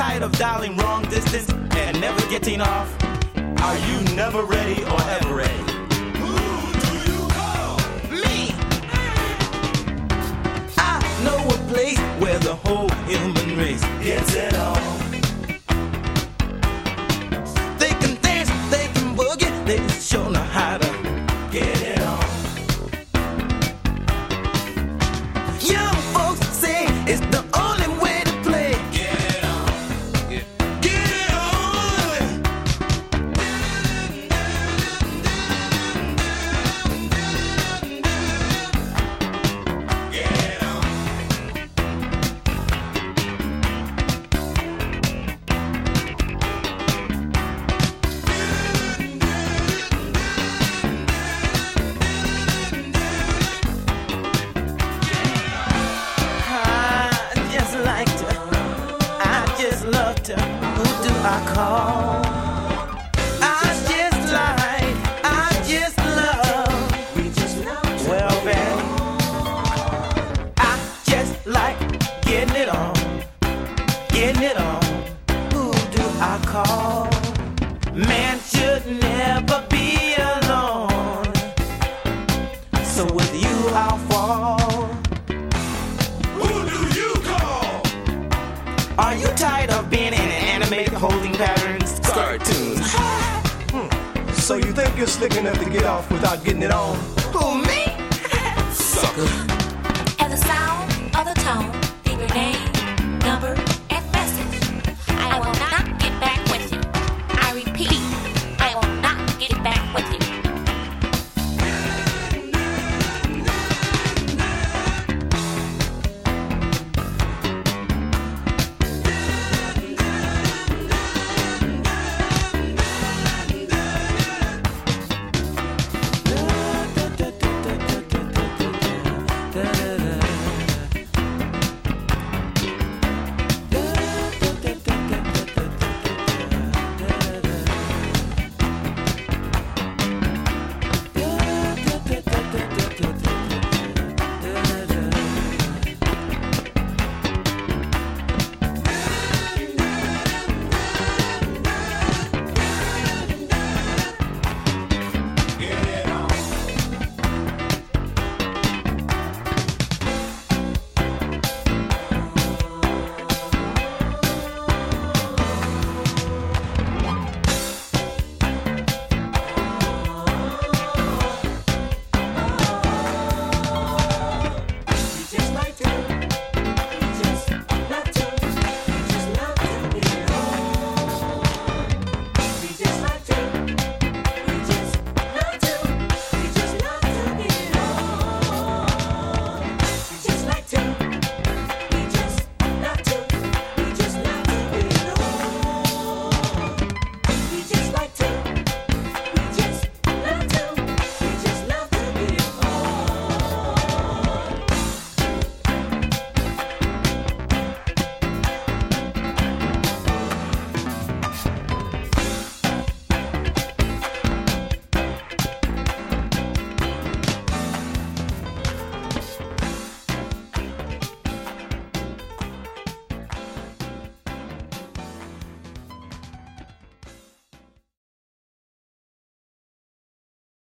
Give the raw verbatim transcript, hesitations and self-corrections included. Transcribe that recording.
tired of dialing wrong distance and never getting off? Are you never ready or ever ready? Who do you call? Me! I know a place where the whole human race gets it on. They can dance, they can boogie, they sure know how to get it on. Young folks say it's the only way to play. Get it on. Get, get it on. Get it on. I just like to, I just love to. Who do I call? I just like, I just love. We just love. Well, baby, I just like getting it on, getting it on. Who do I call? Man should never be alone. So with you I'll fall. Who do you call? Are you tired of being in an animated holding patterns cartoons? So you think you're slick enough to get off without getting it on? Who, me? Sucker. At the sound of the tone, the grenade